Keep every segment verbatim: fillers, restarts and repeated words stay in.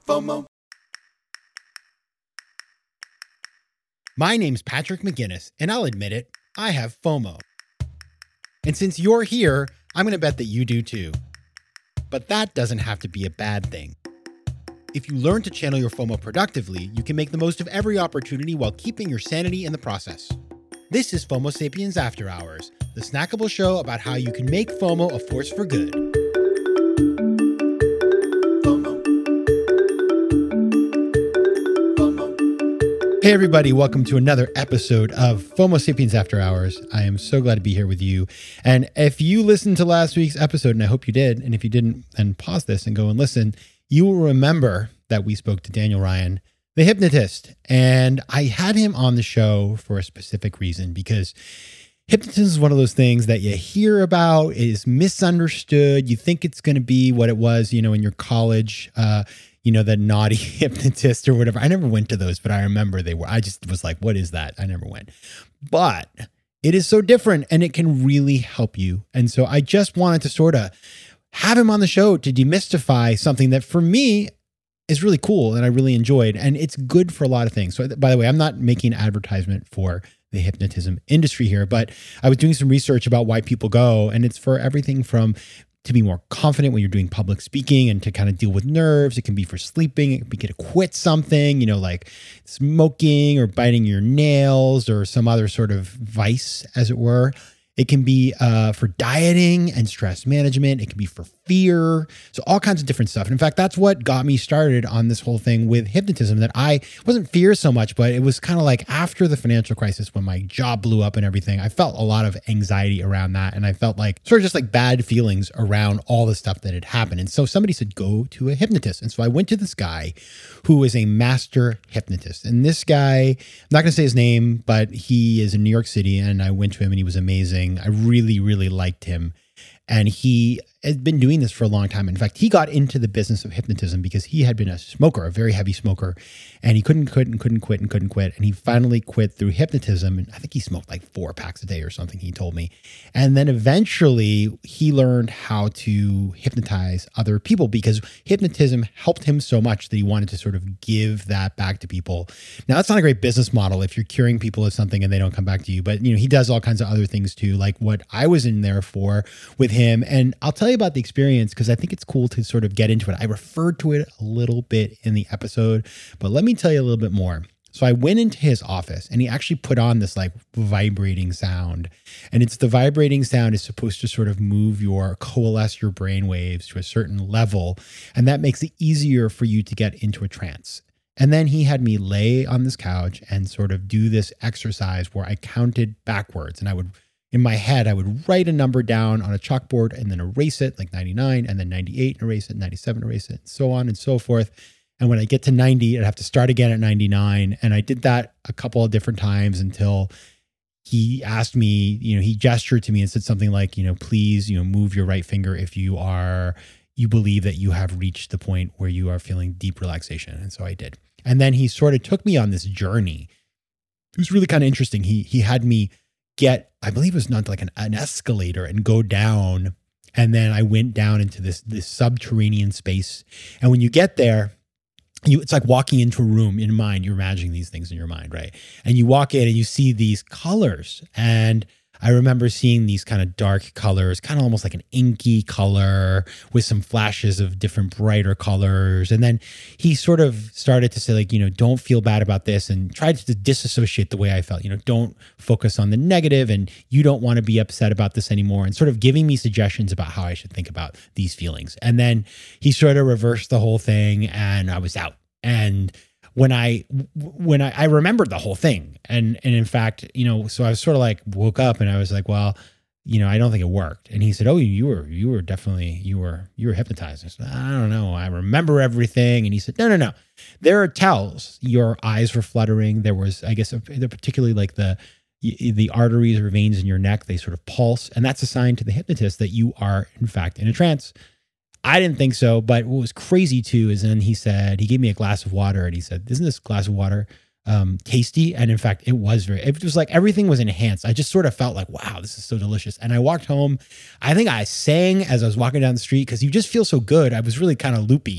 FOMO. My name's Patrick McGinnis, and I'll admit it, I have FOMO. And since you're here, I'm going to bet that you do too. But that doesn't have to be a bad thing. If you learn to channel your FOMO productively, you can make the most of every opportunity while keeping your sanity in the process. This is FOMO Sapiens After Hours, the snackable show about how you can make FOMO a force for good. Hey everybody, welcome to another episode of FOMO Sapiens After Hours. I am so glad to be here with you. And if you listened to last week's episode, and I hope you did, and if you didn't, then pause this and go and listen, you will remember that we spoke to Daniel Ryan, the hypnotist. And I had him on the show for a specific reason, because hypnotism is one of those things that you hear about, is misunderstood. You think it's going to be what it was, you know, in your college, uh, you know, the naughty hypnotist or whatever. I never went to those, but I remember they were, I just was like, what is that? I never went. But it is so different and it can really help you. And so I just wanted to sort of have him on the show to demystify something that for me is really cool and I really enjoyed. And it's good for a lot of things. So by the way, I'm not making advertisement for the hypnotism industry here, but I was doing some research about why people go, and it's for everything from to be more confident when you're doing public speaking and to kind of deal with nerves. It can be for sleeping. It can be to quit something, you know, like smoking or biting your nails or some other sort of vice, as it were. It can be uh, for dieting and stress management. It can be for fear. So all kinds of different stuff. And in fact, that's what got me started on this whole thing with hypnotism, that I wasn't fear so much, but it was kind of like after the financial crisis when my job blew up and everything, I felt a lot of anxiety around that. And I felt like sort of just like bad feelings around all the stuff that had happened. And so somebody said, go to a hypnotist. And so I went to this guy who is a master hypnotist. And this guy, I'm not going to say his name, but he is in New York City. And I went to him and he was amazing. I really, really liked him. And he had been doing this for a long time. In fact, he got into the business of hypnotism because he had been a smoker, a very heavy smoker, and he couldn't quit and couldn't quit and couldn't quit. And he finally quit through hypnotism. And I think he smoked like four packs a day or something, he told me. And then eventually he learned how to hypnotize other people because hypnotism helped him so much that he wanted to sort of give that back to people. Now, that's not a great business model if you're curing people of something and they don't come back to you. But, you know, he does all kinds of other things too, like what I was in there for with him. And I'll tell you about the experience because I think it's cool to sort of get into it. I referred to it a little bit in the episode, but let me tell you a little bit more. So I went into his office and he actually put on this like vibrating sound, and it's the vibrating sound is supposed to sort of move your, coalesce your brain waves to a certain level. And that makes it easier for you to get into a trance. And then he had me lay on this couch and sort of do this exercise where I counted backwards, and I would, in my head, I would write a number down on a chalkboard and then erase it, like ninety-nine, and then ninety-eight, and erase it, ninety-seven, erase it, and so on and so forth. And when I get to ninety, I'd have to start again at ninety-nine. And I did that a couple of different times until he asked me, you know, he gestured to me and said something like, you know, please, you know, move your right finger if you are, you believe that you have reached the point where you are feeling deep relaxation. And so I did. And then he sort of took me on this journey. It was really kind of interesting. He, he had me get, I believe it was not like an, an escalator, and go down. And then I went down into this, this subterranean space. And when you get there, you, it's like walking into a room in mind. You're imagining these things in your mind, right? And you walk in and you see these colors. And I remember seeing these kind of dark colors, kind of almost like an inky color with some flashes of different brighter colors. And then he sort of started to say, like, you know, don't feel bad about this, and tried to disassociate the way I felt, you know, don't focus on the negative, and you don't want to be upset about this anymore, and sort of giving me suggestions about how I should think about these feelings. And then he sort of reversed the whole thing and I was out. And when I, when I, I remembered the whole thing. And, and in fact, you know, so I was sort of like woke up and I was like, well, you know, I don't think it worked. And he said, oh, you were, you were definitely, you were, you were hypnotized. I said, I don't know. I remember everything. And he said, no, no, no. There are tells. Your eyes were fluttering. There was, I guess, particularly like the, the arteries or veins in your neck, they sort of pulse. And that's a sign to the hypnotist that you are in fact in a trance. I didn't think so, but what was crazy too is then he said, he gave me a glass of water and he said, isn't this glass of water um, tasty? And in fact, it was very, it was like everything was enhanced. I just sort of felt like, wow, this is so delicious. And I walked home. I think I sang as I was walking down the street because you just feel so good. I was really kind of loopy.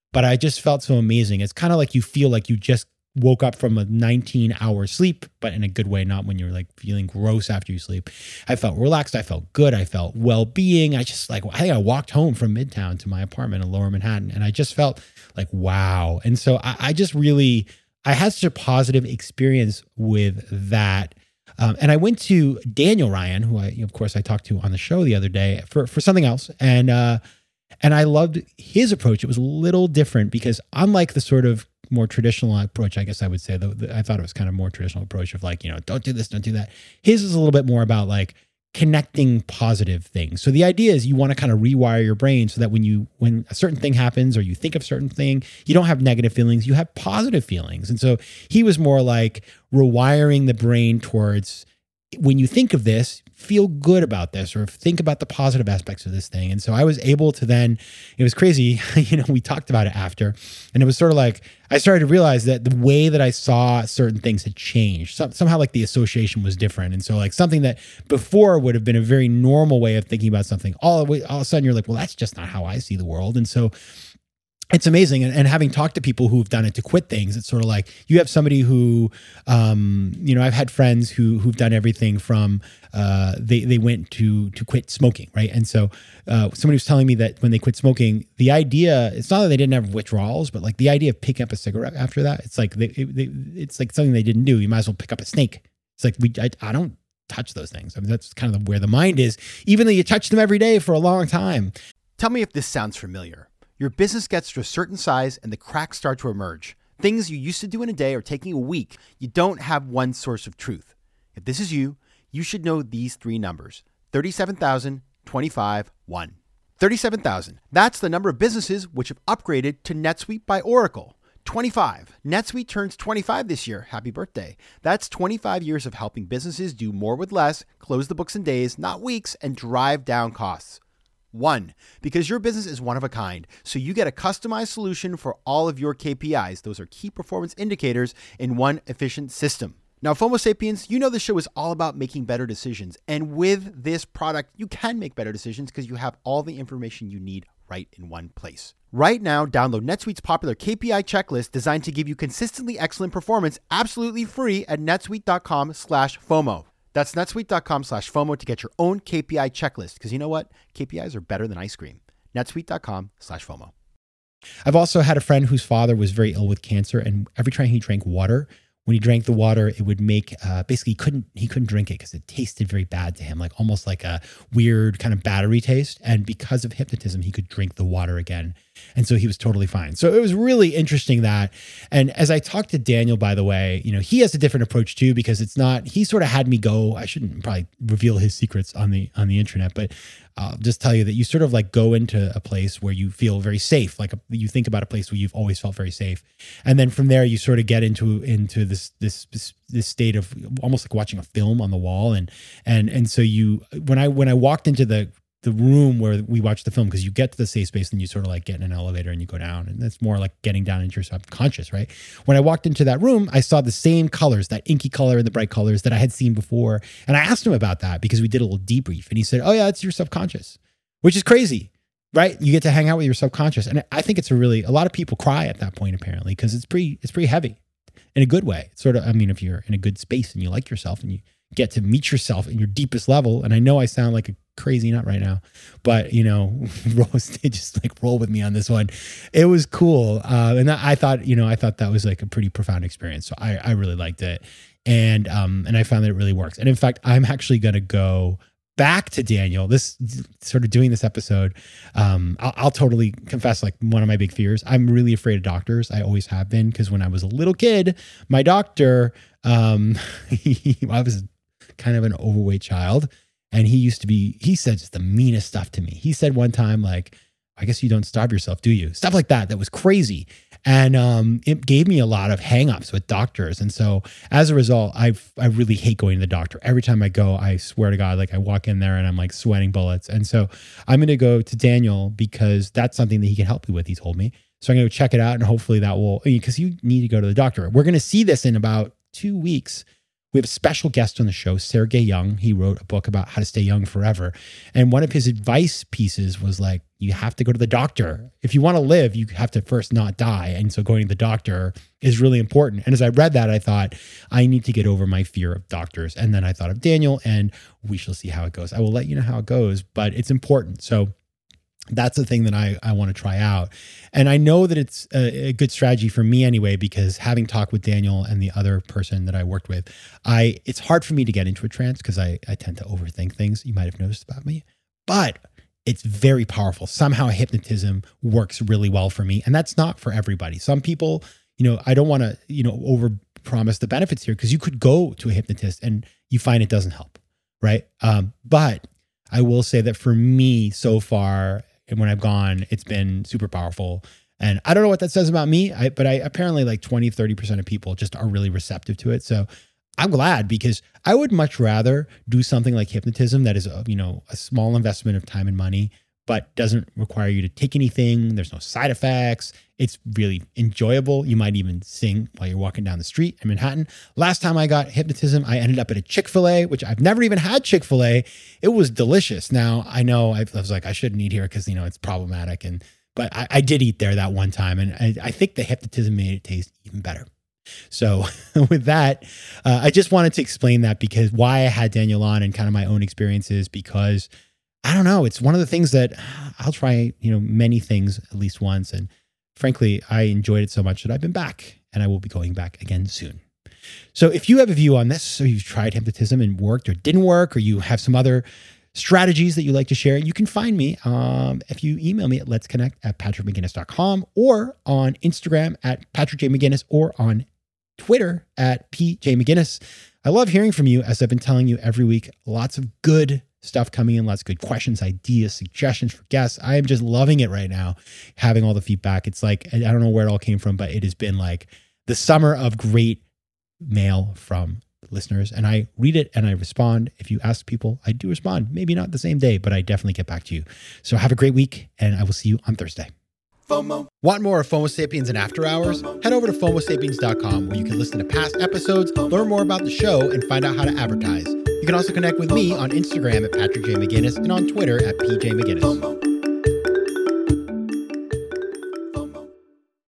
but I just felt so amazing. It's kind of like you feel like you just woke up from a nineteen hour sleep, but in a good way, not when you're like feeling gross after you sleep. I felt relaxed. I felt good. I felt well-being. I just like, I think I walked home from Midtown to my apartment in Lower Manhattan, and I just felt like, wow. And so I, I just really, I had such a positive experience with that. Um, and I went to Daniel Ryan, who I, of course, I talked to on the show the other day for, for something else. And, uh, and I loved his approach. It was a little different because unlike the sort of more traditional approach, I guess I would say, the, the, I thought it was kind of more traditional approach of like, you know, don't do this, don't do that. His is a little bit more about like connecting positive things. So the idea is you want to kind of rewire your brain so that when you, when a certain thing happens or you think of a certain thing, you don't have negative feelings, you have positive feelings. And so he was more like rewiring the brain towards, when you think of this, feel good about this or think about the positive aspects of this thing. And so I was able to then, it was crazy, you know, we talked about it after, and it was sort of like, I started to realize that the way that I saw certain things had changed. Some, somehow like the association was different. And so like something that before would have been a very normal way of thinking about something, all of, all of a sudden you're like, well, that's just not how I see the world. And so it's amazing. And, and having talked to people who've done it to quit things, it's sort of like you have somebody who, um, you know, I've had friends who, who've done everything from, uh, they, they went to, to quit smoking. Right. And so, uh, somebody was telling me that when they quit smoking, the idea, it's not that they didn't have withdrawals, but like the idea of picking up a cigarette after that, it's like, they, it, they, it's like something they didn't do. You might as well pick up a snake. It's like, we, I, I don't touch those things. I mean, that's kind of where the mind is, even though you touch them every day for a long time. Tell me if this sounds familiar. Your business gets to a certain size and the cracks start to emerge. Things you used to do in a day are taking a week. You don't have one source of truth. If this is you, you should know these three numbers: thirty-seven thousand, twenty-five, one. thirty-seven thousand. That's the number of businesses which have upgraded to NetSuite by Oracle. twenty-five. NetSuite turns twenty-five this year. Happy birthday. That's twenty-five years of helping businesses do more with less, close the books in days, not weeks, and drive down costs. One, because your business is one of a kind, so you get a customized solution for all of your K P Is. Those are key performance indicators in one efficient system. Now, FOMO Sapiens, you know the show is all about making better decisions. And with this product, you can make better decisions because you have all the information you need right in one place. Right now, download NetSuite's popular K P I checklist designed to give you consistently excellent performance absolutely free at netsuite.com slash FOMO. That's netsuite.com slash FOMO to get your own K P I checklist. Because you know what? K P Is are better than ice cream. netsuite.com slash FOMO. I've also had a friend whose father was very ill with cancer, and every time he drank water, when he drank the water, it would make, uh, basically he couldn't, he couldn't drink it because it tasted very bad to him, like almost like a weird kind of battery taste. And because of hypnotism, he could drink the water again. And so he was totally fine. So it was really interesting that. And as I talked to Daniel, by the way, you know, he has a different approach too, because it's not, he sort of had me go, I shouldn't probably reveal his secrets on the, on the internet, but I'll just tell you that you sort of like go into a place where you feel very safe. Like a, you think about a place where you've always felt very safe. And then from there, you sort of get into, into this, this, this, this state of almost like watching a film on the wall. And, and, and so you, when I, when I walked into the, the room where we watched the film, because you get to the safe space and you sort of like get in an elevator and you go down, and that's more like getting down into your subconscious, right? When I walked into that room, I saw the same colors, that inky color and the bright colors that I had seen before. And I asked him about that because we did a little debrief, and he said, oh yeah, it's your subconscious, which is crazy, right? You get to hang out with your subconscious. And I think it's a really, a lot of people cry at that point apparently, because it's pretty, it's pretty heavy in a good way. It's sort of, I mean, if you're in a good space and you like yourself and you get to meet yourself in your deepest level. And I know I sound like a crazy nut right now, but you know, Rose, just like roll with me on this one. It was cool. Uh, and I thought, you know, I thought that was like a pretty profound experience. So I, I really liked it. And, um, and I found that it really works. And in fact, I'm actually going to go back to Daniel, this sort of doing this episode. Um, I'll, I'll totally confess, like one of my big fears, I'm really afraid of doctors. I always have been. Cause when I was a little kid, my doctor, um, he, I was kind of an overweight child. And he used to be, he said just the meanest stuff to me. He said one time, like, I guess you don't starve yourself, do you? Stuff like that. That was crazy. And um, it gave me a lot of hangups with doctors. And so as a result, I I really hate going to the doctor. Every time I go, I swear to God, like I walk in there and I'm like sweating bullets. And so I'm going to go to Daniel because that's something that he can help me with, he told me. So I'm going to check it out, and hopefully that will, because you need to go to the doctor. We're going to see this in about two weeks. We have a special guest on the show, Sergey Young. He wrote a book about how to stay young forever. And one of his advice pieces was like, you have to go to the doctor. If you want to live, you have to first not die. And so going to the doctor is really important. And as I read that, I thought, I need to get over my fear of doctors. And then I thought of Daniel, and we shall see how it goes. I will let you know how it goes, but it's important. So that's the thing that I, I want to try out. And I know that it's a, a good strategy for me anyway, because having talked with Daniel and the other person that I worked with, I it's hard for me to get into a trance because I, I tend to overthink things. You might have noticed about me. But it's very powerful. Somehow hypnotism works really well for me. And that's not for everybody. Some people, you know, I don't want to, you know, over promise the benefits here, because you could go to a hypnotist and you find it doesn't help. Right. Um, but I will say that for me so far, and when I've gone, it's been super powerful. And I don't know what that says about me, I, but I apparently like twenty, thirty percent of people just are really receptive to it. So I'm glad, because I would much rather do something like hypnotism that is, a, you know, a small investment of time and money, but doesn't require you to take anything. There's no side effects. It's really enjoyable. You might even sing while you're walking down the street in Manhattan. Last time I got hypnotism, I ended up at a Chick-fil-A, which I've never even had Chick-fil-A. It was delicious. Now I know I was like, I shouldn't eat here because, you know, it's problematic. And, but I, I did eat there that one time. And I, I think the hypnotism made it taste even better. So with that, uh, I just wanted to explain that, because why I had Daniel on and kind of my own experiences, because I don't know, it's one of the things that I'll try, you know, many things at least once. And frankly, I enjoyed it so much that I've been back, and I will be going back again soon. So if you have a view on this, or you've tried hypnotism and worked or didn't work, or you have some other strategies that you like to share, you can find me um, if you email me at let's connect at patrick mcginnis dot com, or on Instagram at Patrick J. McGinnis, or on Twitter at P J McGinnis. I love hearing from you, as I've been telling you every week. Lots of good stuff coming in, lots of good questions, ideas, suggestions for guests. I am just loving it right now, having all the feedback. It's like, I don't know where it all came from, but it has been like the summer of great mail from listeners. And I read it and I respond. If you ask people, I do respond. Maybe not the same day, but I definitely get back to you. So have a great week, and I will see you on Thursday. FOMO. Want more of FOMO Sapiens and After Hours? Head over to fomo sapiens dot com, where you can listen to past episodes, learn more about the show, and find out how to advertise. You can also connect with me on Instagram at Patrick J. McGinnis and on Twitter at P J McGinnis.